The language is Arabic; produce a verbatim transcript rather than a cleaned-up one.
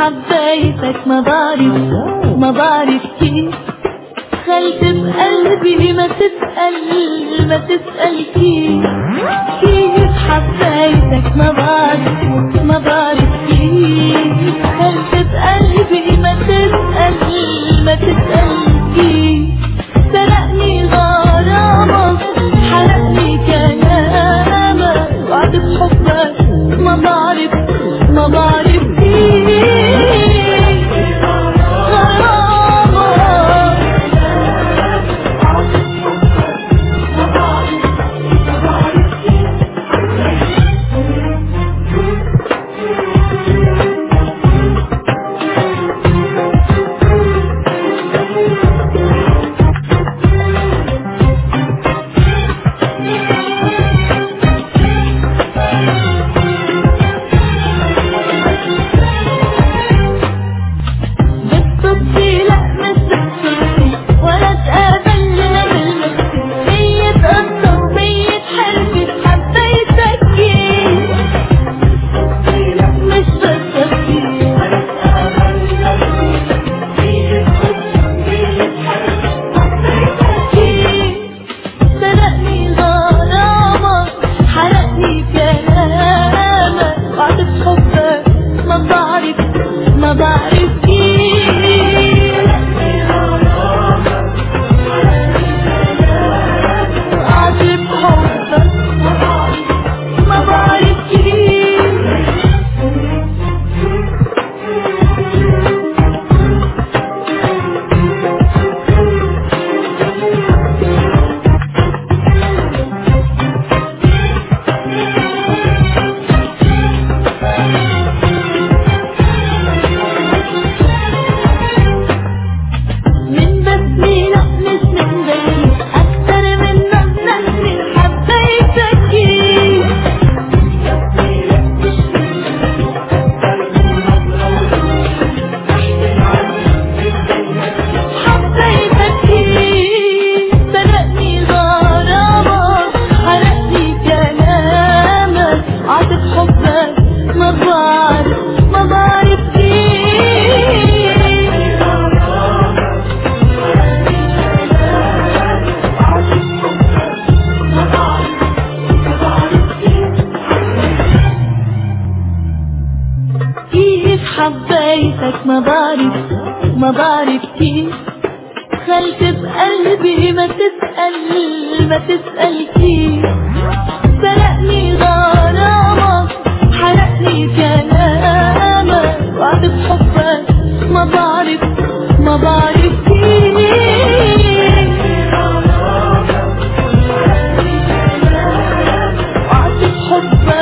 حبيتك ما بعرف ما بعرف كيف دخلت بقلبي ما تسأل ما تسأل كيف كيف حبيتك ما بعرف ما بعرف كيف دخلت بقلبي ما تسأل ما تسأل كيف سرقني غرامك حرقني كلامك وقعت بحبك ما بعرف ما بعرف حبيتك ما بعرف ما بعرف كيف دخلت بقلبي ما تسأل ما تسأل كيف سرقني غرامك حرقني كلامك وقعت بحبك ما بعرف ما بعرف كيف وقعت بحبك